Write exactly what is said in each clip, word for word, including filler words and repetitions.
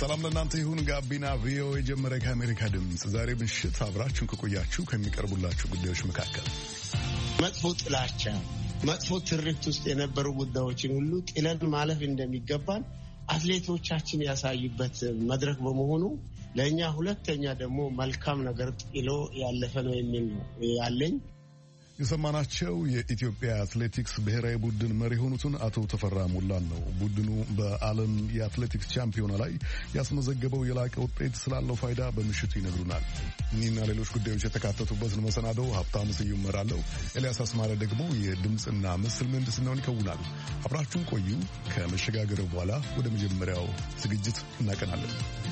ሰላም ለእናንተ ይሁን። ጋቢና ቪኦኤ ጀመረ። ከአሜሪካ ድምፅ ዛሬ ምሽት አብራችሁን ከቆያችሁ ከሚቀርቡላችሁ ጉዳዮች መካከል መጥፎ ጥላቻ፣ መጥፎ ትርክት ውስጥ የነበሩ ጉዳዮችን ሁሉ ጥለን ማለፍ እንደሚገባን አትሌቶቻችን ያሳዩበት መድረክ በመሆኑ ለእኛ ሁለተኛ ደግሞ መልካም ነገር ጥሎ ያለፈ ነው የሚል ነው ያለኝ። የሰማናቸው የኢትዮጵያ አትሌቲክስ ብሔራዊ ቡድን መሪ የሆኑትን አቶ ተፈራ ሙላን ነው። ቡድኑ በዓለም የአትሌቲክስ ቻምፒዮና ላይ ያስመዘገበው የላቀ ውጤት ስላለው ፋይዳ በምሽቱ ይነግሩናል። እኒህና ሌሎች ጉዳዮች የተካተቱበትን መሰናዶው ሀብታሙ ስዩም እመራለሁ። ኤልያስ አስማረ ደግሞ የድምፅና ምስል ምህንድስናውን ይከውናል። አብራችሁን ቆዩ። ከመሸጋገሪያው በኋላ ወደ መጀመሪያው ዝግጅት እናቀናለን።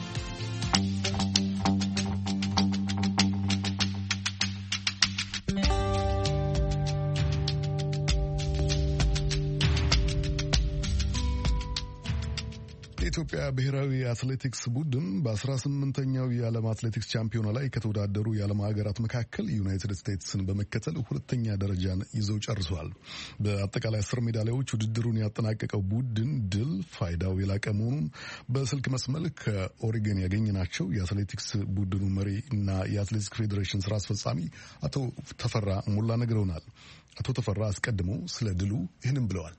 የኢትዮጵያ ብሔራዊ አትሌቲክስ ቡድን በአስራ ስምንተኛው የዓለም አትሌቲክስ ቻምፒዮና ላይ ከተወዳደሩ የዓለም ሀገራት መካከል ዩናይትድ ስቴትስን በመከተል ሁለተኛ ደረጃን ይዘው ጨርሰዋል። በአጠቃላይ አስር ሜዳሊያዎች ውድድሩን ያጠናቀቀው ቡድን ድል ፋይዳው የላቀ መሆኑን በስልክ መስመር ከኦሪገን ያገኘናቸው የአትሌቲክስ ቡድኑ መሪ እና የአትሌቲክስ ፌዴሬሽን ስራ አስፈጻሚ አቶ ተፈራ ሙላ ነግረውናል። አቶ ተፈራ አስቀድመው ስለ ድሉ ይህንን ብለዋል።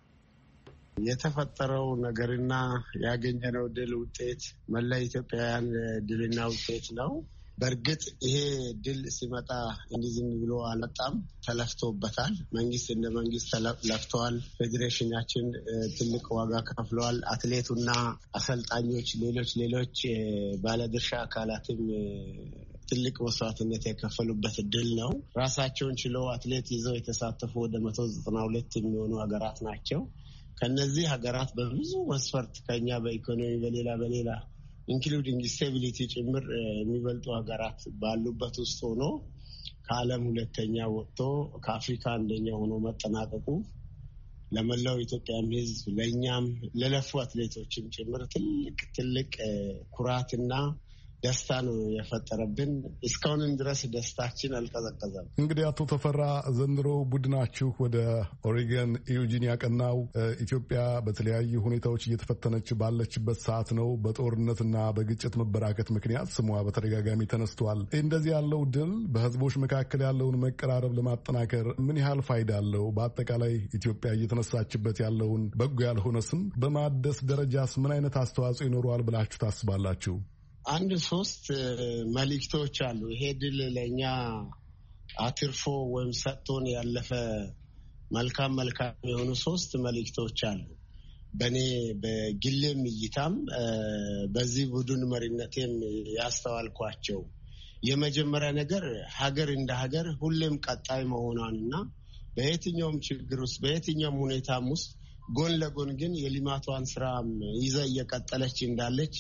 የተፈጠረው ነገርና ያገኘነው ድል ውጤት መላ ኢትዮጵያውያን ድልና ውጤት ነው። በእርግጥ ይሄ ድል ሲመጣ እንዲህ ዝም ብሎ አልመጣም፣ ተለፍቶበታል። መንግስት እንደ መንግስት ለፍተዋል። ፌዴሬሽናችን ትልቅ ዋጋ ከፍለዋል። አትሌቱና አሰልጣኞች፣ ሌሎች ሌሎች ባለድርሻ አካላትም ትልቅ መስዋዕትነት የከፈሉበት ድል ነው። ራሳቸውን ችለው አትሌት ይዘው የተሳተፉ ወደ መቶ ዘጠና ሁለት የሚሆኑ ሀገራት ናቸው። ከነዚህ ሀገራት በብዙ መስፈርት ከኛ በኢኮኖሚ በሌላ በሌላ ኢንክሉዲንግ ስቴቢሊቲ ጭምር የሚበልጡ ሀገራት ባሉበት ውስጥ ሆኖ ከዓለም ሁለተኛ ወጥቶ ከአፍሪካ አንደኛ ሆኖ መጠናቀቁ ለመላው ኢትዮጵያም ሕዝብ ለእኛም ለለፉ አትሌቶችም ጭምር ትልቅ ትልቅ ኩራትና ደስታ ነው የፈጠረብን። እስካሁንም ድረስ ደስታችን አልቀዘቀዘም። እንግዲህ አቶ ተፈራ ዘንድሮ ቡድናችሁ ወደ ኦሪገን ኢዩጂን ያቀናው ኢትዮጵያ በተለያዩ ሁኔታዎች እየተፈተነች ባለችበት ሰዓት ነው። በጦርነትና በግጭት መበራከት ምክንያት ስሟ በተደጋጋሚ ተነስቷል። እንደዚህ ያለው ድል በህዝቦች መካከል ያለውን መቀራረብ ለማጠናከር ምን ያህል ፋይዳ አለው? በአጠቃላይ ኢትዮጵያ እየተነሳችበት ያለውን በጎ ያልሆነ ስም በማደስ ደረጃስ ምን አይነት አስተዋጽኦ ይኖረዋል ብላችሁ ታስባላችሁ? አንድ ሶስት መልእክቶች አሉ። ይሄ ድል ለእኛ አትርፎ ወይም ሰጥቶን ያለፈ መልካም መልካም የሆኑ ሶስት መልእክቶች አሉ። በእኔ በግሌም እይታም በዚህ ቡድን መሪነቴም ያስተዋልኳቸው የመጀመሪያ ነገር ሀገር እንደ ሀገር ሁሌም ቀጣይ መሆኗንና በየትኛውም ችግር ውስጥ በየትኛውም ሁኔታም ውስጥ ጎን ለጎን ግን የልማቷን ስራ ይዛ እየቀጠለች እንዳለች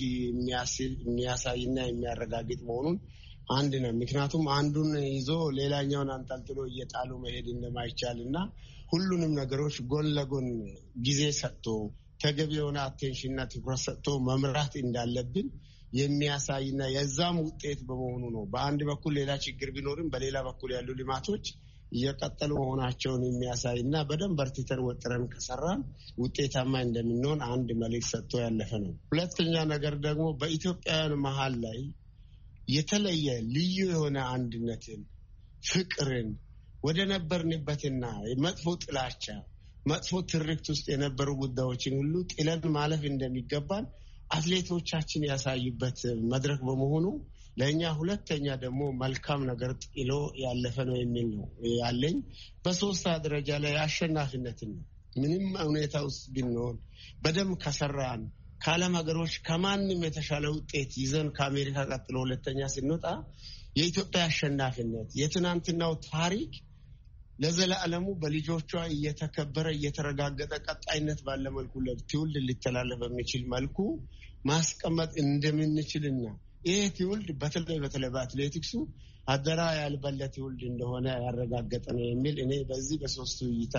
የሚያሳይና የሚያረጋግጥ መሆኑን አንድ ነው። ምክንያቱም አንዱን ይዞ ሌላኛውን አንጠልጥሎ እየጣሉ መሄድ እንደማይቻልና ሁሉንም ነገሮች ጎን ለጎን ጊዜ ሰጥቶ ተገቢ የሆነ አቴንሽንና ትኩረት ሰጥቶ መምራት እንዳለብን የሚያሳይና የዛም ውጤት በመሆኑ ነው። በአንድ በኩል ሌላ ችግር ቢኖርም በሌላ በኩል ያሉ ልማቶች እየቀጠሉ መሆናቸውን የሚያሳይና በደንብ በርትተን ወጥረን ከሰራን ውጤታማ እንደምንሆን አንድ መልእክት ሰጥቶ ያለፈ ነው። ሁለተኛ ነገር ደግሞ በኢትዮጵያውያን መሀል ላይ የተለየ ልዩ የሆነ አንድነትን፣ ፍቅርን ወደ ነበርንበትና መጥፎ ጥላቻ፣ መጥፎ ትርክት ውስጥ የነበሩ ጉዳዮችን ሁሉ ጥለን ማለፍ እንደሚገባን አትሌቶቻችን ያሳዩበት መድረክ በመሆኑ ለእኛ ሁለተኛ ደግሞ መልካም ነገር ጥሎ ያለፈ ነው የሚል ነው ያለኝ። በሶስት ደረጃ ላይ አሸናፊነትን ነው። ምንም ሁኔታ ውስጥ ብንሆን በደም ከሰራን ከዓለም ሀገሮች ከማንም የተሻለ ውጤት ይዘን ከአሜሪካ ቀጥሎ ሁለተኛ ስንወጣ የኢትዮጵያ አሸናፊነት የትናንትናው ታሪክ ለዘላለሙ በልጆቿ እየተከበረ እየተረጋገጠ ቀጣይነት ባለ መልኩ ለትውልድ ሊተላለፍ በሚችል መልኩ ማስቀመጥ እንደምንችልና ይህ ትውልድ በተለይ በተለይ በአትሌቲክሱ አደራ ያልበለ ትውልድ እንደሆነ ያረጋገጠ ነው የሚል እኔ በዚህ በሶስቱ እይታ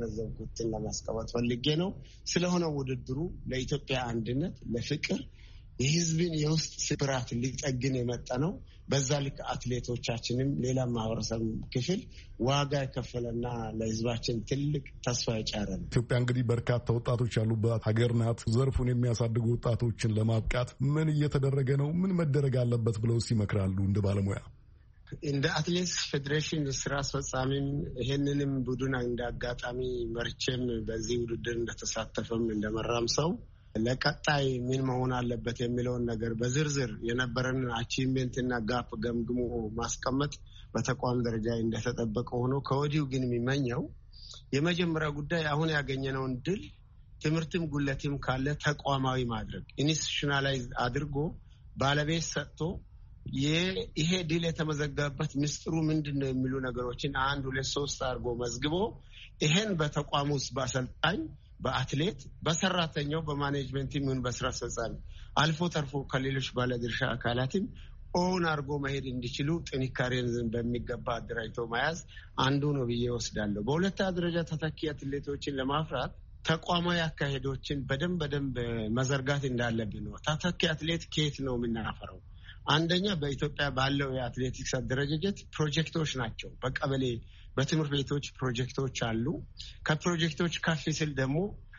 የተገነዘብኩትን ለማስቀመጥ ፈልጌ ነው። ስለሆነ ውድድሩ ለኢትዮጵያ አንድነት፣ ለፍቅር፣ የህዝብን የውስጥ ስብራት ሊጠግን የመጣ ነው። በዛ ልክ አትሌቶቻችንም ሌላ ማህበረሰብ ክፍል ዋጋ የከፈለና ለህዝባችን ትልቅ ተስፋ የጫረ ነው። ኢትዮጵያ እንግዲህ በርካታ ወጣቶች ያሉባት ሀገር ናት። ዘርፉን የሚያሳድጉ ወጣቶችን ለማብቃት ምን እየተደረገ ነው? ምን መደረግ አለበት ብለው ይመክራሉ እንደ ባለሙያ? እንደ አትሌቲክስ ፌዴሬሽን ስራ አስፈጻሚም ይሄንንም ቡድን እንደ አጋጣሚ መርቼም በዚህ ውድድር እንደተሳተፈም እንደመራም ሰው ለቀጣይ ምን መሆን አለበት የሚለውን ነገር በዝርዝር የነበረን አቺቭመንት እና ጋፕ ገምግሞ ማስቀመጥ በተቋም ደረጃ እንደተጠበቀ ሆኖ ከወዲሁ ግን የሚመኘው የመጀመሪያ ጉዳይ አሁን ያገኘነውን ድል ትምህርትም ጉለትም ካለ ተቋማዊ ማድረግ ኢንስቲቱሽናላይዝ አድርጎ ባለቤት ሰጥቶ ይሄ ድል የተመዘገበበት ምስጢሩ ምንድነው የሚሉ ነገሮችን አንድ ሁለት ሶስት አድርጎ መዝግቦ ይሄን በተቋም ውስጥ በአሰልጣኝ በአትሌት በሰራተኛው በማኔጅመንት ምን በስራ አስፈጻሚ አልፎ ተርፎ ከሌሎች ባለድርሻ አካላትም ኦን አድርጎ መሄድ እንዲችሉ ጥንካሬን በሚገባ አደራጅቶ መያዝ አንዱ ነው ብዬ ወስዳለሁ። በሁለተኛ ደረጃ ተተኪ አትሌቶችን ለማፍራት ተቋማዊ አካሄዶችን በደንብ በደንብ መዘርጋት እንዳለብን ነው። ተተኪ አትሌት ከየት ነው የምናፈራው? አንደኛ በኢትዮጵያ ባለው የአትሌቲክስ አደረጃጀት ፕሮጀክቶች ናቸው። በቀበሌ በትምህርት ቤቶች ፕሮጀክቶች አሉ። ከፕሮጀክቶች ከፍ ሲል ደግሞ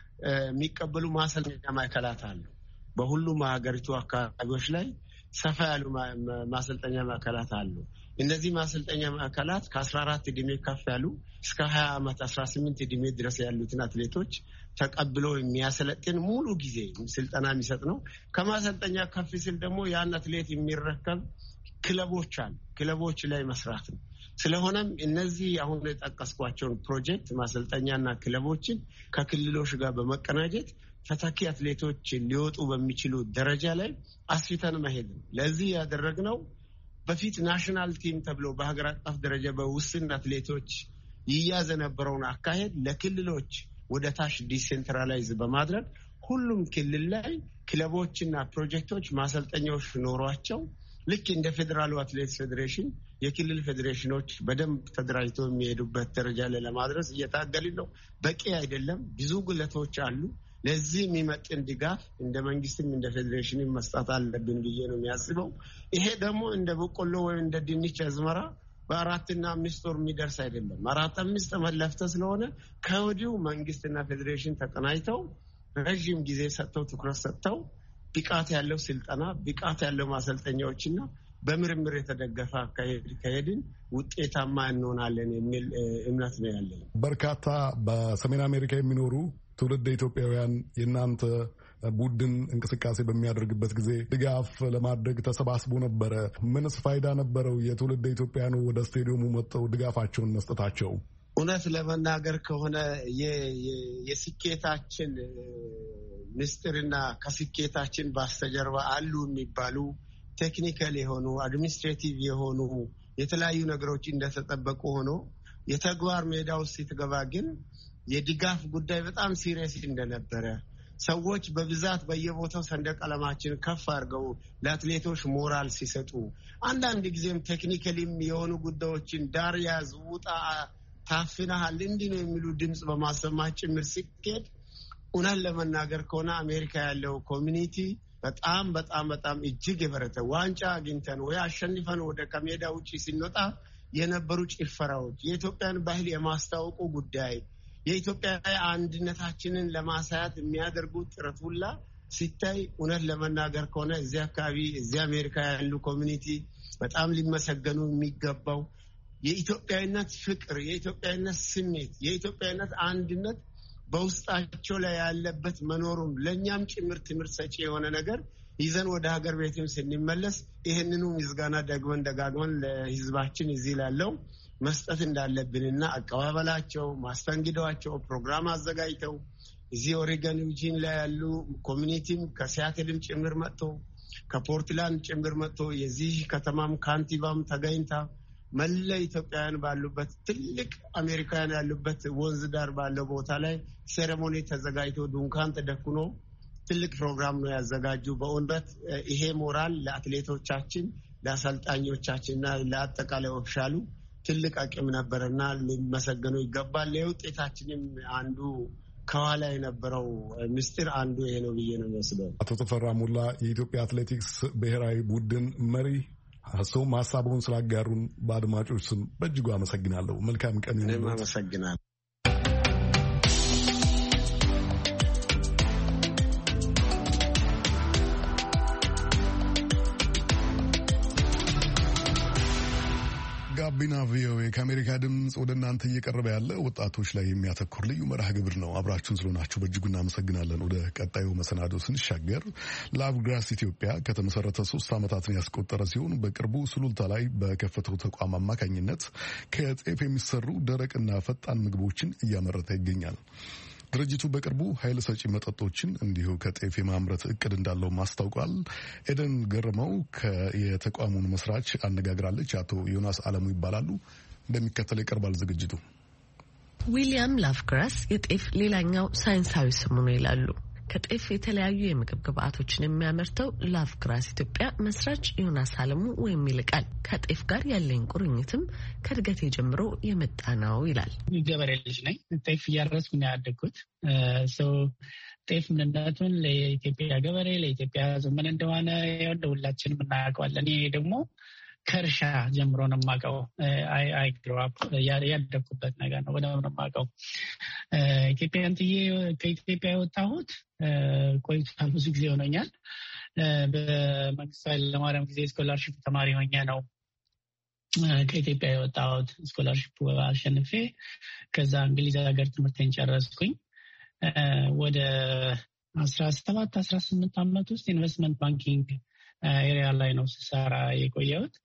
የሚቀበሉ ማሰልጠኛ ማዕከላት አሉ። በሁሉም ሀገሪቱ አካባቢዎች ላይ ሰፋ ያሉ ማሰልጠኛ ማዕከላት አሉ። እነዚህ ማሰልጠኛ ማዕከላት ከአስራ አራት ዕድሜ ከፍ ያሉ እስከ ሀያ ዓመት አስራ ስምንት ዕድሜ ድረስ ያሉትን አትሌቶች ተቀብሎ የሚያሰለጥን ሙሉ ጊዜ ስልጠና የሚሰጥ ነው። ከማሰልጠኛ ከፍ ሲል ደግሞ ያን አትሌት የሚረከብ ክለቦች አሉ። ክለቦች ላይ መስራት ነው። ስለሆነም እነዚህ አሁን የጠቀስኳቸውን ፕሮጀክት ማሰልጠኛና ክለቦችን ከክልሎች ጋር በመቀናጀት ተተኪ አትሌቶች ሊወጡ በሚችሉ ደረጃ ላይ አስፊተን መሄድ ነው። ለዚህ ያደረግነው በፊት ናሽናል ቲም ተብሎ በሀገር አቀፍ ደረጃ በውስን አትሌቶች ይያዝ የነበረውን አካሄድ ለክልሎች ወደ ታች ዲሴንትራላይዝ በማድረግ ሁሉም ክልል ላይ ክለቦችና ፕሮጀክቶች ማሰልጠኛዎች ኖሯቸው ልክ እንደ ፌዴራሉ አትሌቲክስ ፌዴሬሽን የክልል ፌዴሬሽኖች በደንብ ተደራጅተው የሚሄዱበት ደረጃ ላይ ለማድረስ እየታገልን ነው። በቂ አይደለም፣ ብዙ ጉለቶች አሉ። ለዚህ የሚመጥን ድጋፍ እንደ መንግስትም እንደ ፌዴሬሽንም መስጠት አለብን ብዬ ነው የሚያስበው። ይሄ ደግሞ እንደ በቆሎ ወይም እንደ ድንች አዝመራ በአራትና አምስት ወር የሚደርስ አይደለም። አራት አምስት ተመለፍተ ስለሆነ ከወዲሁ መንግስትና ፌዴሬሽን ተቀናጅተው ረዥም ጊዜ ሰጥተው ትኩረት ሰጥተው ብቃት ያለው ስልጠና ብቃት ያለው ማሰልጠኛዎችና በምርምር የተደገፈ አካሄድ ከሄድን ውጤታማ እንሆናለን የሚል እምነት ነው ያለን። በርካታ በሰሜን አሜሪካ የሚኖሩ ትውልደ ኢትዮጵያውያን የእናንተ ቡድን እንቅስቃሴ በሚያደርግበት ጊዜ ድጋፍ ለማድረግ ተሰባስቦ ነበረ። ምንስ ፋይዳ ነበረው የትውልደ ኢትዮጵያውያኑ ወደ ስቴዲየሙ መጥተው ድጋፋቸውን መስጠታቸው? እውነት ለመናገር ከሆነ የስኬታችን ምስጢርና ከስኬታችን በስተጀርባ አሉ የሚባሉ ቴክኒካል የሆኑ አድሚኒስትሬቲቭ የሆኑ የተለያዩ ነገሮች እንደተጠበቁ ሆኖ የተግባር ሜዳ ውስጥ ሲትገባ ግን የድጋፍ ጉዳይ በጣም ሲሪየስ እንደነበረ ሰዎች በብዛት በየቦታው ሰንደቅ ዓላማችን ከፍ አድርገው ለአትሌቶች ሞራል ሲሰጡ አንዳንድ ጊዜም ቴክኒካሊም የሆኑ ጉዳዮችን ዳር ያዝ ውጣ ታፍናሃል እንዲህ ነው የሚሉ ድምጽ በማሰማት ጭምር ሲኬድ እውነት ለመናገር ከሆነ አሜሪካ ያለው ኮሚኒቲ በጣም በጣም በጣም እጅግ የበረተ ዋንጫ አግኝተን ወይ አሸንፈን ወደ ከሜዳ ውጪ ሲንወጣ የነበሩ ጭፈራዎች የኢትዮጵያን ባህል የማስተዋወቁ ጉዳይ የኢትዮጵያ አንድነታችንን ለማሳያት የሚያደርጉት ጥረት ሁላ ሲታይ እውነት ለመናገር ከሆነ እዚህ አካባቢ እዚህ አሜሪካ ያሉ ኮሚኒቲ በጣም ሊመሰገኑ የሚገባው የኢትዮጵያዊነት ፍቅር የኢትዮጵያዊነት ስሜት የኢትዮጵያዊነት አንድነት በውስጣቸው ላይ ያለበት መኖሩን ለኛም ጭምር ትምህርት ሰጪ የሆነ ነገር ይዘን ወደ ሀገር ቤትም ስንመለስ ይሄንኑ ምስጋና ደግመን ደጋግመን ለህዝባችን እዚህ ላለው መስጠት እንዳለብንና አቀባበላቸው ማስተንግዷቸው ፕሮግራም አዘጋጅተው እዚህ ኦሬገን ዩጂን ላይ ያሉ ኮሚኒቲም ከሲያትልም ጭምር መጥቶ ከፖርትላንድ ጭምር መጥቶ የዚህ ከተማም ካንቲባም ተገኝታ መላ ኢትዮጵያውያን ባሉበት ትልቅ አሜሪካውያን ያሉበት ወንዝ ዳር ባለው ቦታ ላይ ሴሬሞኒ ተዘጋጅቶ ዱንካን ተደኩኖ ትልቅ ፕሮግራም ነው ያዘጋጁ። በእውነት ይሄ ሞራል ለአትሌቶቻችን ለአሰልጣኞቻችንና ለአጠቃላይ ኦፊሻሉ ትልቅ አቅም ነበርና ሊመሰገኑ ይገባል። ለውጤታችንም አንዱ ከኋላ የነበረው ምስጢር አንዱ ይሄ ነው ብዬ ነው የምወስደው። አቶ ተፈራ ሙላ የኢትዮጵያ አትሌቲክስ ብሔራዊ ቡድን መሪ ሀሳቡን ሀሳቡን ስላጋሩን በአድማጮች ስም በእጅጉ አመሰግናለሁ። መልካም ቀን ይሁን። እኔም አመሰግናለሁ። ጋቢና ቪኦኤ ከአሜሪካ ድምፅ ወደ እናንተ እየቀረበ ያለ ወጣቶች ላይ የሚያተኩር ልዩ መርሃ ግብር ነው። አብራችሁን ስለሆናችሁ በእጅጉ እናመሰግናለን። ወደ ቀጣዩ መሰናዶ ስንሻገር ላቭ ግራስ ኢትዮጵያ ከተመሰረተ ሶስት ዓመታትን ያስቆጠረ ሲሆን በቅርቡ ሱሉልታ ላይ በከፈተው ተቋም አማካኝነት ከጤፍ የሚሰሩ ደረቅና ፈጣን ምግቦችን እያመረተ ይገኛል። ድርጅቱ በቅርቡ ኃይል ሰጪ መጠጦችን እንዲሁ ከጤፍ የማምረት እቅድ እንዳለው ማስታውቋል። ኤደን ገረመው የተቋሙን መስራች አነጋግራለች። አቶ ዮናስ አለሙ ይባላሉ። እንደሚከተለው ይቀርባል ዝግጅቱ። ዊሊያም ላቭ ግራስ የጤፍ ሌላኛው ሳይንሳዊ ስሙ ነው ይላሉ። ከጤፍ የተለያዩ የምግብ ግብአቶችን የሚያመርተው ላቭ ግራስ ኢትዮጵያ መስራች ዮናስ አለሙ ወይም ይልቃል ከጤፍ ጋር ያለኝ ቁርኝትም ከእድገቴ ጀምሮ የመጣ ነው ይላል። ገበሬ ልጅ ነኝ። ጤፍ እያረስኩ ነው ያደግኩት። ጤፍ ምንነቱን ለኢትዮጵያ ገበሬ ለኢትዮጵያ ዘመን እንደሆነ ሁላችንም እናውቀዋለን። ይሄ ደግሞ ከእርሻ ጀምሮ ነው የማውቀው። አይ ግሮ አፕ ያደግኩበት ነገር ነው። ወደ ነው የማውቀው። ኢትዮጵያን ጥዬ ከኢትዮጵያ የወጣሁት ቆይቷል። ብዙ ጊዜ ሆኖኛል። በመንግስቱ ኃይለማርያም ጊዜ ስኮላርሺፕ ተማሪ ሆኜ ነው ከኢትዮጵያ የወጣሁት። ስኮላርሺፕ አሸንፌ ከዛ እንግሊዝ ሀገር ትምህርቴን ጨረስኩኝ። ወደ አስራ ሰባት አስራ ስምንት ዓመት ውስጥ ኢንቨስትመንት ባንኪንግ ኤሪያ ላይ ነው ስሰራ የቆየሁት።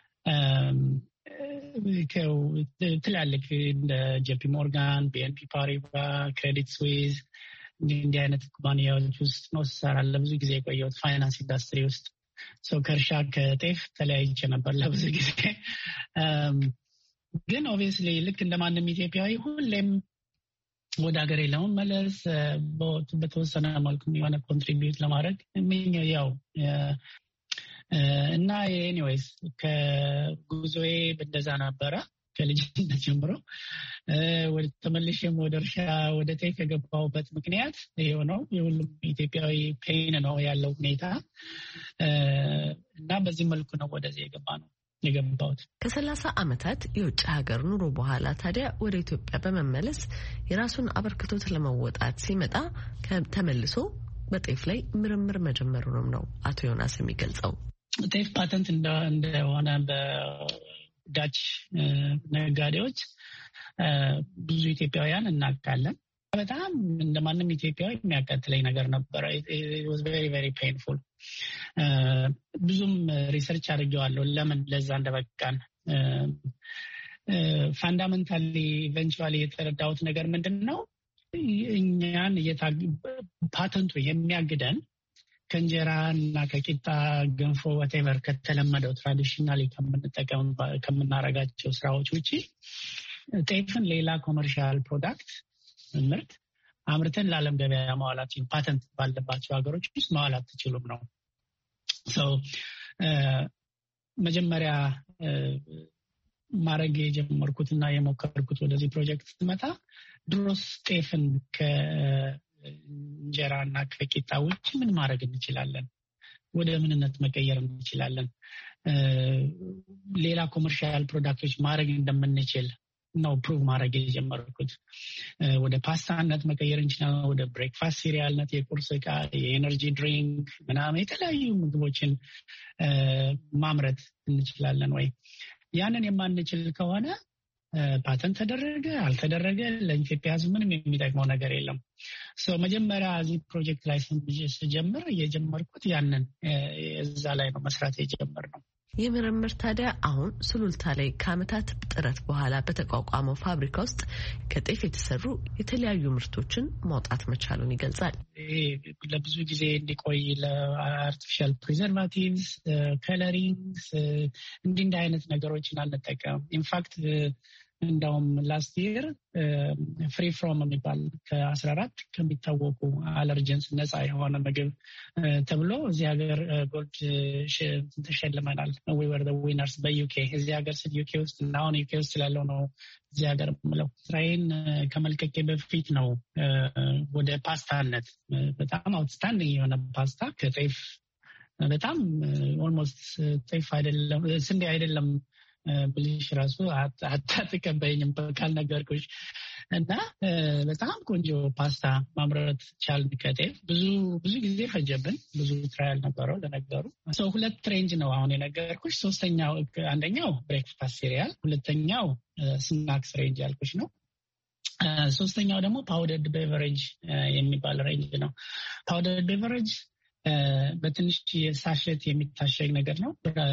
ትላልቅ እንደ ጄፒ ሞርጋን፣ ቢኤንፒ ፓሪባ፣ ክሬዲት ስዊዝ እንዲህ አይነት ኩባንያዎች ውስጥ ነው ስሰራ ለብዙ ጊዜ የቆየሁት ፋይናንስ ኢንዱስትሪ ውስጥ። ሰው ከእርሻ ከጤፍ ተለያይቼ ነበር ለብዙ ጊዜ። ግን ኦብቪየስሊ ልክ እንደማንም ኢትዮጵያዊ ሁሌም ወደ ሀገሬ ለመመለስ በተወሰነ መልኩ የሆነ ኮንትሪቢዩት ለማድረግ ያው እና ኤኒዌይስ ከጉዞዬ እንደዛ ነበረ ከልጅነት ጀምሮ። ወደ ተመልሼም ወደ እርሻ ወደ ጤፍ የገባሁበት ምክንያት ይሄው ነው። የሁሉም ኢትዮጵያዊ ፔን ነው ያለው ሁኔታ እና በዚህ መልኩ ነው ወደዚህ የገባ ነው የገባሁት። ከሰላሳ ዓመታት የውጭ ሀገር ኑሮ በኋላ ታዲያ ወደ ኢትዮጵያ በመመለስ የራሱን አበርክቶት ለመወጣት ሲመጣ ተመልሶ በጤፍ ላይ ምርምር መጀመሩንም ነው አቶ ዮናስ የሚገልጸው። ጤፍ ፓተንት እንደሆነ በዳች ነጋዴዎች ብዙ ብዙ እናውቃለን። በጣም እንደማንም ኢትዮጵያዊ የሚያቃጥለኝ ነገር ነበረ። it was very very painful። ብዙም ሪሰርች አድርጌዋለሁ ለምን ለዛ እንደበቃን። ፋንዳሜንታሊ ኢቨንቹዋሊ የተረዳሁት ነገር ምንድነው እኛን ፓተንቱ የሚያግደን ከእንጀራ እና ከቂጣ ገንፎ whatever ከተለመደው ትራዲሽናሊ ከምንጠቀም ከምናረጋቸው ስራዎች ውጪ ጤፍን ሌላ ኮመርሻል ፕሮዳክት ምርት አምርተን ለዓለም ገበያ ማዋላችን ፓተንት ባለባቸው ሀገሮች ውስጥ ማዋላት ትችሉም ነው። ሶ መጀመሪያ ማረግ የጀመርኩትና የሞከርኩት ወደዚህ ፕሮጀክት ስመጣ ድሮስ ጤፍን ከእንጀራ እና ከቂጣ ውጭ ምን ማድረግ እንችላለን፣ ወደ ምንነት መቀየር እንችላለን፣ ሌላ ኮመርሻል ፕሮዳክቶች ማድረግ እንደምንችል ነው ፕሩቭ ማድረግ የጀመርኩት። ወደ ፓስታነት መቀየር እንችላለን፣ ወደ ብሬክፋስት ሲሪያልነት፣ የቁርስ ዕቃ፣ የኤነርጂ ድሪንክ ምናምን የተለያዩ ምግቦችን ማምረት እንችላለን ወይ? ያንን የማንችል ከሆነ ፓተንት ተደረገ አልተደረገ ለኢትዮጵያ ሕዝብ ምንም የሚጠቅመው ነገር የለም። ሶ መጀመሪያ እዚህ ፕሮጀክት ላይ ስጀምር የጀመርኩት ያንን እዛ ላይ ነው መስራት የጀመርነው። ይህ ምርምር ታዲያ አሁን ሱሉልታ ላይ ከዓመታት ጥረት በኋላ በተቋቋመው ፋብሪካ ውስጥ ከጤፍ የተሰሩ የተለያዩ ምርቶችን ማውጣት መቻሉን ይገልጻል። ለብዙ ጊዜ እንዲቆይ ለአርቲፊሻል ፕሪዘርቫቲቭስ፣ ከለሪንግስ እንዲህ እንዲህ አይነት ነገሮችን አንጠቀም። ኢንፋክት እንደውም ላስት ይር ፍሪ ፍሮም የሚባል ከአስራ አራት ከሚታወቁ አለርጀንስ ነፃ የሆነ ምግብ ተብሎ እዚህ ሀገር ጎልድ ተሸልመናል። ዊ ወር ዘ ዊነርስ በዩኬ እዚህ ሀገር ስለ ዩኬ ውስጥ እና አሁን ዩኬ ውስጥ ስላለው ነው እዚህ ሀገር የምለው። ስራዬን ከመልቀቄ በፊት ነው ወደ ፓስታነት በጣም አውትስታንዲንግ የሆነ ፓስታ ከጤፍ በጣም ኦልሞስት ጤፍ አይደለም ስንዴ አይደለም ብልሽ ራሱ አታጥቀበኝም ካልነገርኩሽ እና በጣም ቆንጆ ፓስታ ማምረት ቻልን ከጤፍ። ብዙ ብዙ ጊዜ ፈጀብን፣ ብዙ ትራያል ነበረው ለነገሩ። ሰው ሁለት ሬንጅ ነው አሁን የነገርኩሽ። ሶስተኛው አንደኛው ብሬክፋስት ሲሪያል፣ ሁለተኛው ስናክስ ሬንጅ ያልኩሽ ነው። ሶስተኛው ደግሞ ፓውደርድ ቤቨሬጅ የሚባል ሬንጅ ነው። ፓውደርድ ቤቨሬጅ በትንሽ የሳሸት የሚታሸግ ነገር ነው።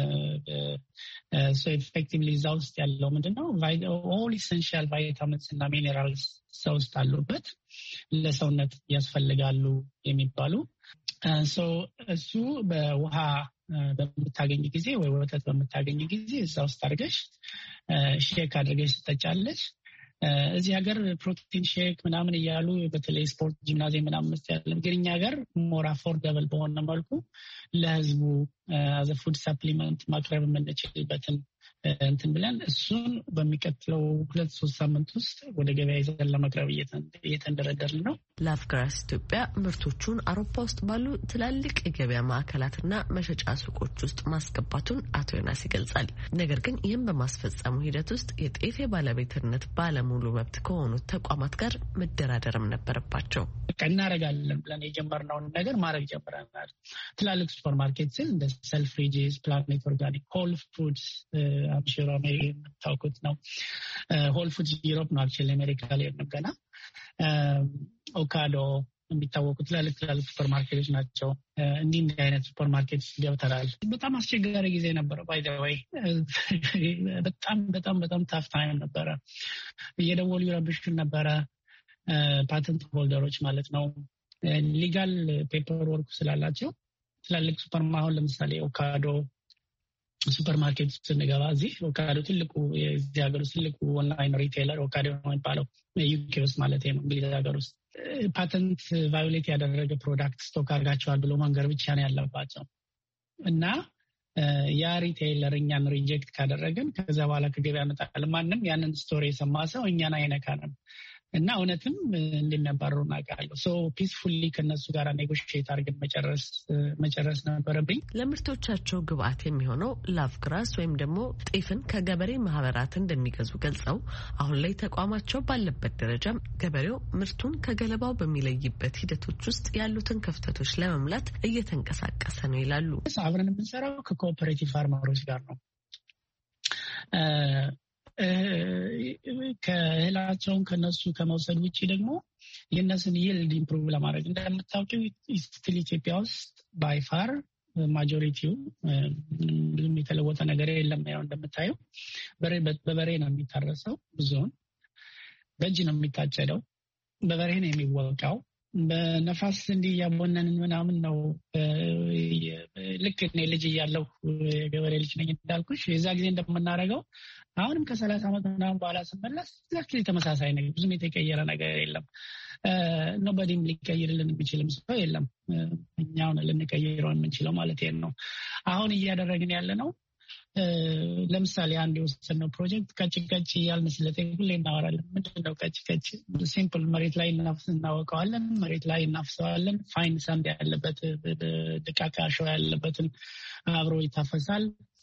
ሶ ኤፌክቲቭሊ እዛ ውስጥ ያለው ምንድነው ኦል ኢሰንሻል ቫይታሚንስ እና ሚኔራልስ ሰው ውስጥ አሉበት ለሰውነት ያስፈልጋሉ የሚባሉ። ሶ እሱ በውሃ በምታገኝ ጊዜ ወይ ወተት በምታገኝ ጊዜ እዛ ውስጥ አድርገሽ ሼክ አድርገሽ ትጠጫለሽ። እዚህ ሀገር ፕሮቲን ሼክ ምናምን እያሉ በተለይ ስፖርት ጂምናዚየም ምናምን መስት ያለ ግን እኛ ሀገር ሞር አፎርደብል በሆነ መልኩ ለህዝቡ አዘ ፉድ ሰፕሊመንት ማቅረብ የምንችልበትን እንትን ብለን እሱን በሚቀጥለው ሁለት ሶስት ሳምንት ውስጥ ወደ ገበያ ይዘን ለመቅረብ እየተንደረደርን ነው። ላቭግራስ ኢትዮጵያ ምርቶቹን አውሮፓ ውስጥ ባሉ ትላልቅ የገበያ ማዕከላትና መሸጫ ሱቆች ውስጥ ማስገባቱን አቶ ዮናስ ይገልጻል። ነገር ግን ይህም በማስፈጸሙ ሂደት ውስጥ የጤፍ ባለቤትነት ባለሙሉ መብት ከሆኑት ተቋማት ጋር መደራደርም ነበረባቸው። እናደርጋለን ብለን የጀመርነውን ነገር ማድረግ ጀምረናል። ትላልቅ ሱፐር ማርኬት ስል እንደ ሰልፍሪጅስ፣ ፕላኔት ኦርጋኒክ፣ ሆል ፉድስ አምሽሮ የምታውቁት ነው። ሆል ፉድስ ዩሮፕ ነው አክቹዋሊ አሜሪካ ላይ ነው ገና። ኦካዶ የሚታወቁ ትላልቅ ትላልቅ ሱፐር ማርኬቶች ናቸው። እንዲህ እንዲህ አይነት ሱፐር ማርኬት ገብተናል። በጣም አስቸጋሪ ጊዜ ነበረ። ባይ ዘ ወይ በጣም በጣም በጣም ታፍ ታይም ነበረ። እየደወሉ ይረብሹን ነበረ። ፓተንት ሆልደሮች ማለት ነው። ሊጋል ፔፐር ወርክ ስላላቸው ትላልቅ ሱፐር አሁን ለምሳሌ ኦካዶ ሱፐር ማርኬት ስንገባ እዚህ ኦካዶ ትልቁ የዚህ ሀገር ውስጥ ትልቁ ኦንላይን ሪቴይለር ኦካዶ ነው የሚባለው ዩኬ ውስጥ ማለት ነው። እንግሊዝ ሀገር ውስጥ ፓተንት ቫዮሌት ያደረገ ፕሮዳክት ስቶክ አድርጋቸዋል ብሎ መንገር ብቻ ነው ያለባቸው እና ያ ሪቴይለር እኛን ሪጀክት ካደረገን ከዛ በኋላ ከገበያ መጣል ማንም ያንን ስቶሪ የሰማ ሰው እኛን አይነካንም እና እውነትም እንድንባረሩ እናውቃለሁ። ሶ ፒስፉሊ ከነሱ ጋር ኔጎሽዬት አድርገን መጨረስ መጨረስ ነበረብኝ። ለምርቶቻቸው ግብአት የሚሆነው ላቭግራስ ወይም ደግሞ ጤፍን ከገበሬ ማህበራት እንደሚገዙ ገልጸው አሁን ላይ ተቋማቸው ባለበት ደረጃ ገበሬው ምርቱን ከገለባው በሚለይበት ሂደቶች ውስጥ ያሉትን ክፍተቶች ለመሙላት እየተንቀሳቀሰ ነው ይላሉ። አብረን የምንሰራው ከኮኦፐሬቲቭ ፋርመሮች ጋር ነው። ከእህላቸውን ከነሱ ከመውሰድ ውጭ ደግሞ የእነሱን ይልድ ኢምፕሩቭ ለማድረግ እንደምታውቂው ስቲል ኢትዮጵያ ውስጥ ባይፋር ማጆሪቲው ብዙም የተለወጠ ነገር የለም። ያው እንደምታየው በበሬ ነው የሚታረሰው፣ ብዙውን በእጅ ነው የሚታጨደው፣ በበሬ ነው የሚወቃው። በነፋስ እንዲህ እያቦነንን ምናምን ነው። ልክ እኔ ልጅ እያለሁ ገበሬ ልጅ ነኝ እንዳልኩሽ የዛ ጊዜ እንደምናደርገው አሁንም ከሰላሳ ዓመት ምናምን በኋላ ስመለስ exactly ተመሳሳይ ነገር፣ ብዙም የተቀየረ ነገር የለም። ኖባዲም ሊቀይርልን የሚችልም ሰው የለም። እኛውን ልንቀይረው የምንችለው ማለት ነው። አሁን እያደረግን ያለ ነው። ለምሳሌ አንድ የወሰነው ፕሮጀክት ቀጭ ቀጭ እያልን ስለጤፍ ሁሌ እናወራለን። ምንድነው ቀጭ ቀጭ? ሲምፕል መሬት ላይ እናወቀዋለን፣ መሬት ላይ እናፍሰዋለን። ፋይን ሳንድ ያለበት ድቃቅ አሸዋ ያለበትን አብሮ ይታፈሳል።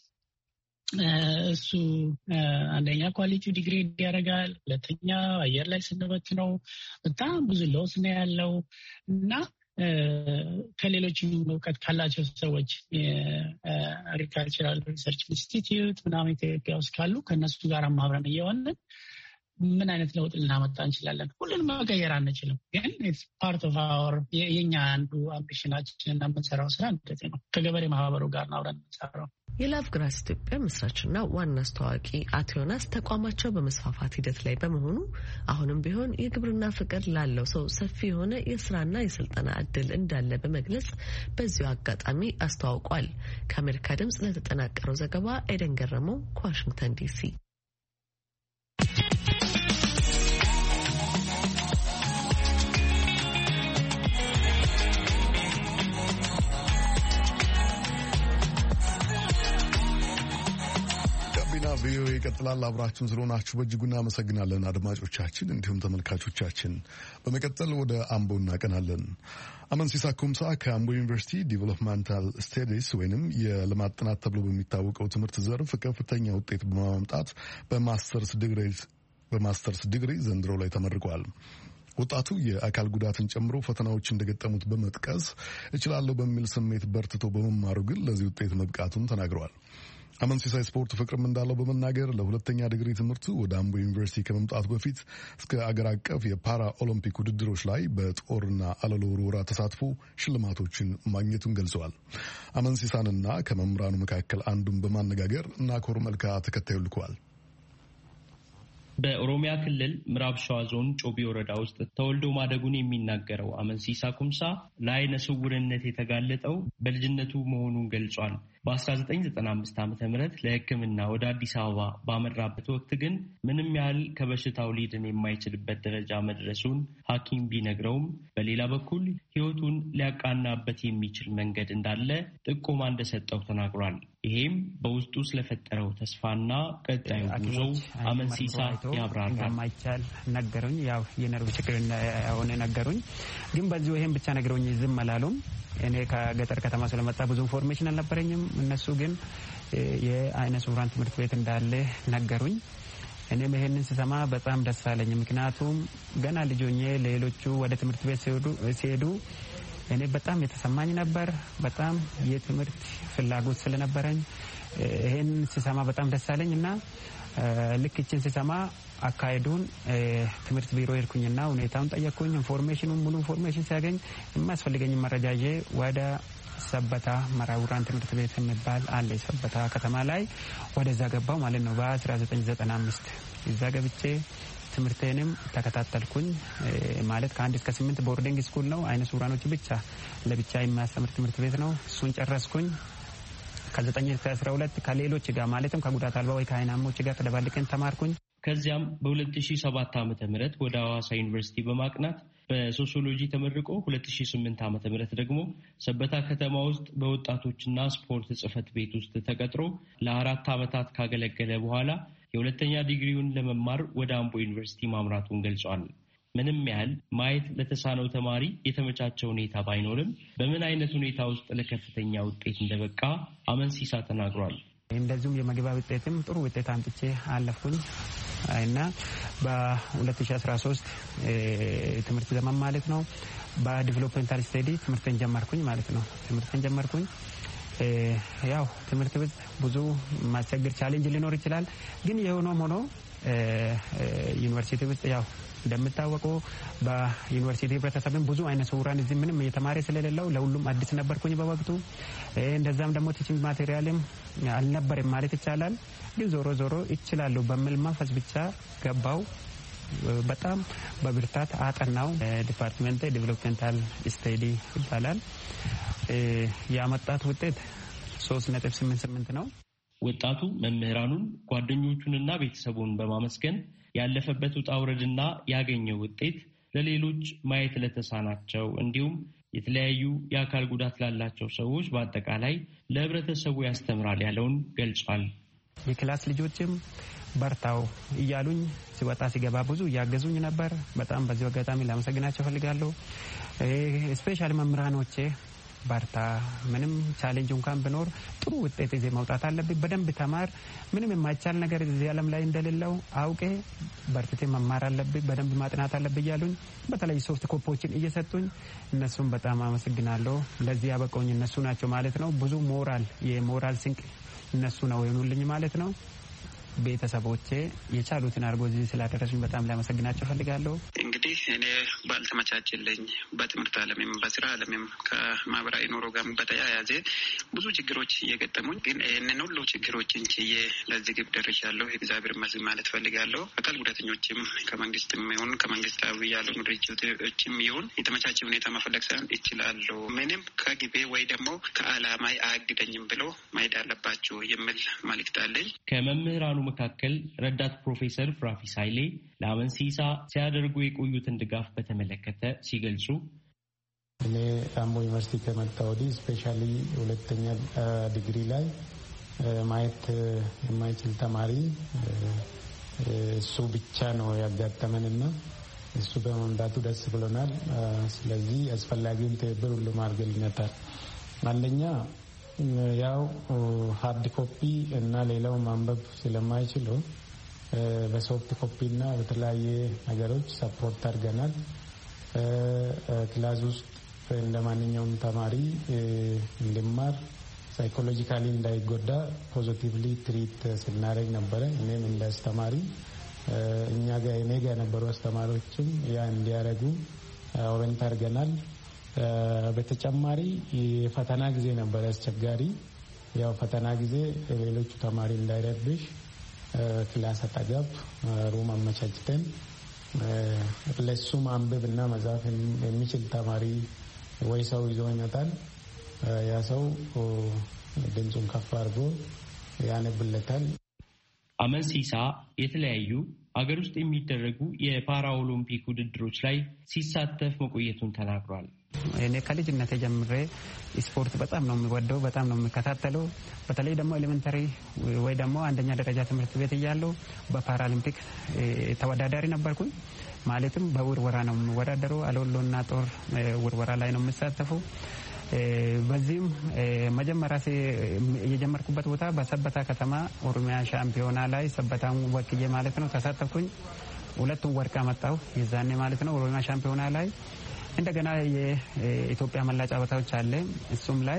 እሱ አንደኛ ኳሊቲው ዲግሬድ ያደርጋል፣ ሁለተኛ አየር ላይ ስንበት ነው በጣም ብዙ ሎስ ነው ያለው እና ከሌሎች እውቀት ካላቸው ሰዎች የአግሪካልቸራል ሪሰርች ኢንስቲትዩት ምናምን ኢትዮጵያ ውስጥ ካሉ ከእነሱ ጋር ማብረን እየሆንን ምን አይነት ለውጥ ልናመጣ እንችላለን? ሁሉንም መቀየር አንችልም፣ ግን ፓርት ኦፍ አወር የኛ አንዱ አምቢሽናችን እና የምንሰራው ስራ እንደዚህ ነው። ከገበሬ ማህበሩ ጋር አብረን የምንሰራው። የላቭግራስ ኢትዮጵያ መስራችና ዋና አስተዋዋቂ አቶ ዮናስ ተቋማቸው በመስፋፋት ሂደት ላይ በመሆኑ አሁንም ቢሆን የግብርና ፍቅር ላለው ሰው ሰፊ የሆነ የስራና የስልጠና እድል እንዳለ በመግለጽ በዚሁ አጋጣሚ አስተዋውቋል። ከአሜሪካ ድምጽ ለተጠናቀረው ዘገባ ኤደን ገረመው ከዋሽንግተን ዲሲ። ቪኦኤ ይቀጥላል። አብራችሁን ስለሆናችሁ በእጅጉ እናመሰግናለን አድማጮቻችን፣ እንዲሁም ተመልካቾቻችን። በመቀጠል ወደ አምቦ እናቀናለን። አመንሲሳ ኩምሳ ከአምቦ ዩኒቨርሲቲ ዲቨሎፕመንታል ስታዲስ ወይንም የልማት ጥናት ተብሎ በሚታወቀው ትምህርት ዘርፍ ከፍተኛ ውጤት በማምጣት በማስተርስ ዲግሪ በማስተርስ ዲግሪ ዘንድሮ ላይ ተመርቋል። ወጣቱ የአካል ጉዳትን ጨምሮ ፈተናዎች እንደገጠሙት በመጥቀስ እችላለሁ በሚል ስሜት በርትቶ በመማሩ ግን ለዚህ ውጤት መብቃቱን ተናግረዋል። አመንሲሳ ስፖርት ፍቅርም እንዳለው በመናገር ለሁለተኛ ዲግሪ ትምህርቱ ወደ አምቦ ዩኒቨርሲቲ ከመምጣቱ በፊት እስከ አገር አቀፍ የፓራ ኦሎምፒክ ውድድሮች ላይ በጦርና አለሎ ውርወራ ተሳትፎ ሽልማቶችን ማግኘቱን ገልጸዋል። አመንሲሳንና ከመምህራኑ መካከል አንዱን በማነጋገር ናኮር መልካ ተከታዩ ልከዋል። በኦሮሚያ ክልል ምዕራብ ሸዋ ዞን ጮቢ ወረዳ ውስጥ ተወልዶ ማደጉን የሚናገረው አመንሲሳ ኩምሳ ለዓይነ ስውርነት የተጋለጠው በልጅነቱ መሆኑን ገልጿል። በአስራ ዘጠኝ ዘጠና አምስት ዓመተ ምህረት ለሕክምና ወደ አዲስ አበባ ባመራበት ወቅት ግን ምንም ያህል ከበሽታው ሊድን የማይችልበት ደረጃ መድረሱን ሐኪም ቢነግረውም በሌላ በኩል ሕይወቱን ሊያቃናበት የሚችል መንገድ እንዳለ ጥቆማ እንደሰጠው ተናግሯል። ይሄም በውስጡ ስለፈጠረው ተስፋና ቀጣዩ ጉዞ አመንሲሳ ያብራራል። የማይቻል ነገሩኝ። ያው የነርቭ ችግር የሆነ ነገሩኝ። ግን በዚሁ ይሄን ብቻ ነገሩኝ፣ ዝም አላሉም። እኔ ከገጠር ከተማ ስለመጣ ብዙ ኢንፎርሜሽን አልነበረኝም። እነሱ ግን የዓይነ ስውራን ትምህርት ቤት እንዳለ ነገሩኝ። እኔም ይሄንን ስሰማ በጣም ደስ አለኝ። ምክንያቱም ገና ልጅ ሆኜ ሌሎቹ ወደ ትምህርት ቤት ሲሄዱ እኔ በጣም የተሰማኝ ነበር። በጣም የትምህርት ፍላጎት ስለነበረኝ ይሄን ስሰማ በጣም ደስ አለኝ እና ልክ እችን ስሰማ አካሄዱን ትምህርት ቢሮ ሄድኩኝና ሁኔታውን ጠየቅኩኝ። ኢንፎርሜሽኑን ሙሉ ኢንፎርሜሽን ሲያገኝ የሚያስፈልገኝ መረጃ ይዤ ወደ ሰበታ መራውራን ትምህርት ቤት የሚባል አለ ሰበታ ከተማ ላይ ወደዛ ገባው ማለት ነው በአስራ ዘጠኝ ዘጠና አምስት እዛ ገብቼ ትምህርቴንም ተከታተልኩኝ። ማለት ከአንድ እስከ ስምንት ቦርዲንግ ስኩል ነው፣ ዓይነ ስውራኖች ብቻ ለብቻ የሚያስተምር ትምህርት ቤት ነው። እሱን ጨረስኩኝ። ከዘጠኝ እስከ አስራ ሁለት ከሌሎች ጋር ማለትም ከጉዳት አልባ ወይ ከዓይናሞች ጋር ተደባልቀን ተማርኩኝ። ከዚያም በሁለት ሺህ ሰባት ዓመተ ምህረት ወደ ሐዋሳ ዩኒቨርሲቲ በማቅናት በሶሲዮሎጂ ተመርቆ ሁለት ሺህ ስምንት ዓመተ ምህረት ደግሞ ሰበታ ከተማ ውስጥ በወጣቶችና ስፖርት ጽሕፈት ቤት ውስጥ ተቀጥሮ ለአራት ዓመታት ካገለገለ በኋላ የሁለተኛ ዲግሪውን ለመማር ወደ አምቦ ዩኒቨርሲቲ ማምራቱን ገልጿል። ምንም ያህል ማየት ለተሳነው ተማሪ የተመቻቸ ሁኔታ ባይኖርም በምን አይነት ሁኔታ ውስጥ ለከፍተኛ ውጤት እንደበቃ አመንሲሳ ተናግሯል። እንደዚሁም የመግቢያ ውጤትም ጥሩ ውጤት አምጥቼ አለፍኩኝ እና በሁለት ሺህ አስራ ሶስት ትምህርት ዘመን ማለት ነው በዲቨሎፕመንታል ስታዲ ትምህርትን ጀመርኩኝ ማለት ነው። ትምህርትን ጀመርኩኝ ያው ትምህርት ቤት ብዙ ማስቸገር ቻሌንጅ ሊኖር ይችላል። ግን የሆነም ሆኖ ዩኒቨርሲቲ ውስጥ ያው እንደምታወቀው በዩኒቨርሲቲ ህብረተሰብን ብዙ ዓይነ ስውራን እዚህ ምንም እየተማረ ስለሌለው ለሁሉም አዲስ ነበርኩኝ በወቅቱ። እንደዛም ደግሞ ቲቺንግ ማቴሪያልም አልነበረም ማለት ይቻላል። ግን ዞሮ ዞሮ ይችላል በሚል መንፈስ ብቻ ገባው። በጣም በብርታት አጠናው። ዲፓርትመንት ዲቨሎፕመንታል ስታዲ ይባላል። ያመጣት ውጤት ሶስት ነጥብ ስምንት ስምንት ነው። ወጣቱ መምህራኑን ጓደኞቹንና ቤተሰቡን በማመስገን ያለፈበት ውጣ ውረድና ያገኘው ውጤት ለሌሎች ማየት ለተሳናቸው እንዲሁም የተለያዩ የአካል ጉዳት ላላቸው ሰዎች በአጠቃላይ ለህብረተሰቡ ያስተምራል ያለውን ገልጿል። የክላስ ልጆችም በርታው እያሉኝ ሲወጣ ሲገባ ብዙ እያገዙኝ ነበር። በጣም በዚህ አጋጣሚ ላመሰግናቸው ፈልጋለሁ። ስፔሻሊ መምህራኖቼ በርታ፣ ምንም ቻሌንጅ እንኳን ቢኖር ጥሩ ውጤት ይዘህ መውጣት አለብህ፣ በደንብ ተማር፣ ምንም የማይቻል ነገር እዚህ ዓለም ላይ እንደሌለው አውቄ በርትቴ መማር አለብህ፣ በደንብ ማጥናት አለብህ እያሉኝ በተለይ ሶፍት ኮፖችን እየሰጡኝ እነሱም በጣም አመሰግናለሁ። ለዚህ ያበቀውኝ እነሱ ናቸው ማለት ነው። ብዙ ሞራል የሞራል ስንቅ እነሱ ነው የሆኑልኝ ማለት ነው። ቤተሰቦቼ የቻሉትን አድርጎ እዚህ ስላደረሱኝ በጣም ላመሰግናቸው ፈልጋለሁ። እንግዲህ እኔ ባልተመቻችልኝ በትምህርት ዓለምም በስራ ዓለምም ከማህበራዊ ኑሮ ጋር በተያያዘ ብዙ ችግሮች እየገጠሙኝ፣ ግን ይህንን ሁሉ ችግሮችን ችዬ ለዚህ ግብ ደርሻለሁ። እግዚአብሔር ይመስገን ማለት ፈልጋለሁ። አካል ጉዳተኞችም ከመንግስትም ይሁን ከመንግስታዊ ያልሆኑ ድርጅቶችም ይሁን የተመቻቸ ሁኔታ መፈለግ ሳይሆን ይችላለሁ፣ ምንም ከግቤ ወይ ደግሞ ከዓላማዬ አያግደኝም ብሎ ማሄድ አለባቸው የሚል መልእክት አለኝ። ከመምህራኑ መካከል ረዳት ፕሮፌሰር ፍራፊስ ኃይሌ ለአመንሲሳ ሲያደርጉ የቆዩትን ድጋፍ በተመለከተ ሲገልጹ እኔ አምቦ ዩኒቨርሲቲ ከመጣ ወዲህ ስፔሻሊ ሁለተኛ ዲግሪ ላይ ማየት የማይችል ተማሪ እሱ ብቻ ነው ያጋጠመንና እሱ በመምጣቱ ደስ ብሎናል። ስለዚህ አስፈላጊውን ትብብር ሁሉ ማድረግልነታል። አንደኛ ያው ሃርድ ኮፒ እና ሌላው ማንበብ ስለማይችሉ በሶፍት ኮፒ እና በተለያየ ነገሮች ሰፖርት አድርገናል። ክላስ ውስጥ እንደማንኛውም ተማሪ እንዲማር ሳይኮሎጂካሊ እንዳይጎዳ ፖዚቲቭሊ ትሪት ስናደርግ ነበረ። እኔም እንደ አስተማሪ እኛ ጋር እኔ ጋር የነበሩ አስተማሪዎችም ያ እንዲያደርጉ ኦሬንት አድርገናል። በተጨማሪ የፈተና ጊዜ ነበረ አስቸጋሪ። ያው ፈተና ጊዜ ሌሎቹ ተማሪ እንዳይረብሽ ክላስ አጠገብ ሩም አመቻችተን ለሱ ማንበብ እና መጻፍ የሚችል ተማሪ ወይ ሰው ይዞ ይመጣል። ያ ሰው ድምፁን ከፍ አድርጎ ያነብለታል። አመንሲሳ የተለያዩ አገር ውስጥ የሚደረጉ የፓራ ኦሎምፒክ ውድድሮች ላይ ሲሳተፍ መቆየቱን ተናግሯል። እኔ ከልጅነቴ ጀምሬ ስፖርት በጣም ነው የሚወደው፣ በጣም ነው የሚከታተለው። በተለይ ደግሞ ኤሌመንተሪ ወይ ደግሞ አንደኛ ደረጃ ትምህርት ቤት እያለሁ በፓራሊምፒክ ተወዳዳሪ ነበርኩኝ። ማለትም በውርወራ ነው የሚወዳደረው። አሎሎና ጦር ውርወራ ላይ ነው የሚሳተፈው። በዚህም መጀመሪያ የጀመርኩበት ቦታ በሰበታ ከተማ ኦሮሚያ ሻምፒዮና ላይ ሰበታን ወክዬ ማለት ነው ተሳተፍኩኝ። ሁለቱም ወርቅ አመጣሁ የዛኔ ማለት ነው ኦሮሚያ ሻምፒዮና ላይ። እንደገና የኢትዮጵያ መላ ጨዋታዎች አለ። እሱም ላይ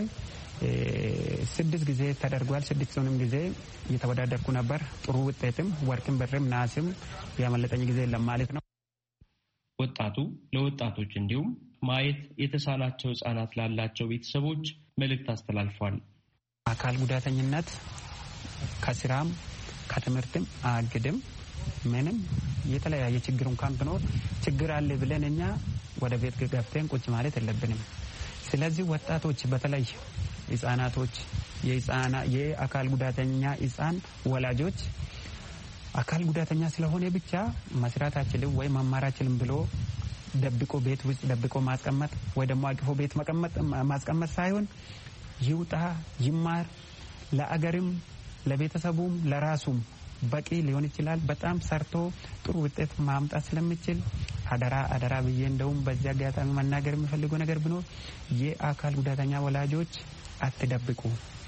ስድስት ጊዜ ተደርጓል። ስድስቱንም ጊዜ እየተወዳደርኩ ነበር። ጥሩ ውጤትም ወርቅም ብርም ናስም ያመለጠኝ ጊዜ የለም ማለት ነው። ወጣቱ ለወጣቶች እንዲሁም ማየት የተሳናቸው ህጻናት ላላቸው ቤተሰቦች መልእክት አስተላልፏል። አካል ጉዳተኝነት ከስራም ከትምህርትም አግድም ምንም የተለያየ ችግር እንኳን ቢኖር ችግር አለ ብለን እኛ ወደ ቤት ገብተን ቁጭ ማለት የለብንም። ስለዚህ ወጣቶች በተለይ ህጻናቶች የህጻና የአካል ጉዳተኛ ህጻን ወላጆች አካል ጉዳተኛ ስለሆነ ብቻ መስራታችንን ወይ መማራችንን ብሎ ደብቆ ቤት ውስጥ ደብቆ ማስቀመጥ ወይ ደግሞ አቅፎ ቤት መቀመጥ ማስቀመጥ ሳይሆን ይውጣ ይማር፣ ለአገርም ለቤተሰቡም ለራሱም በቂ ሊሆን ይችላል። በጣም ሰርቶ ጥሩ ውጤት ማምጣት ስለሚችል አደራ አደራ ብዬ እንደውም በዚህ አጋጣሚ መናገር የሚፈልገው ነገር ቢኖር የአካል ጉዳተኛ ወላጆች አትደብቁ።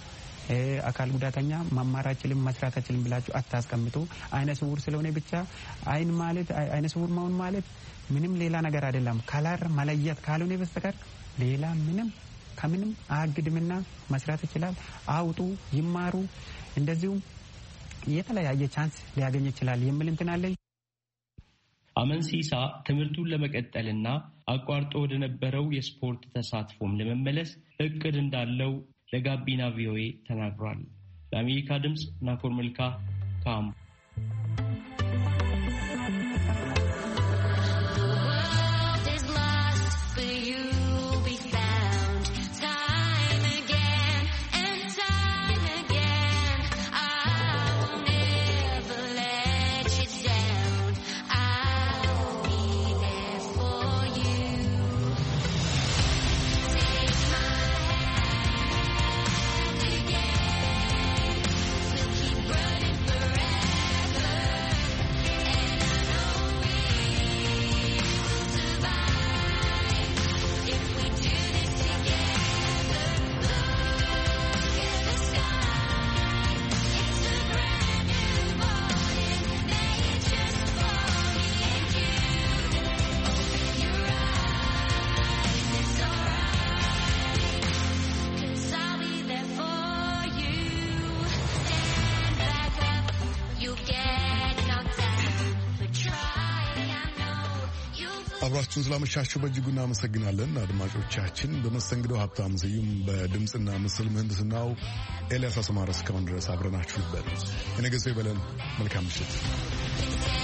አካል ጉዳተኛ መማራችንን መስራታችንን ብላችሁ አታስቀምጡ። አይነ ስውር ስለሆነ ብቻ አይን ማለት አይነ ስውር መሆን ማለት ምንም ሌላ ነገር አይደለም። ካላር መለየት ካልሆነ በስተቀር ሌላ ምንም ከምንም አግድምና መስራት ይችላል። አውጡ፣ ይማሩ። እንደዚሁም የተለያየ ቻንስ ሊያገኝ ይችላል የሚል እንትን አለኝ። አመንሲሳ ትምህርቱን ለመቀጠልና አቋርጦ ወደ ነበረው የስፖርት ተሳትፎም ለመመለስ እቅድ እንዳለው ለጋቢና ቪኦኤ ተናግሯል። ለአሜሪካ ድምጽ ናኮር መልካ ካም አብራችሁን ስላመሻችሁ በእጅጉ እናመሰግናለን። አድማጮቻችን በመስተንግዶው ሀብታም ስዩም፣ በድምፅና ምስል ምህንድስናው ኤልያስ አስማረ እስካሁን ድረስ አብረናችሁ ነበር። የነገ ሰው ይበለን። መልካም ምሽት።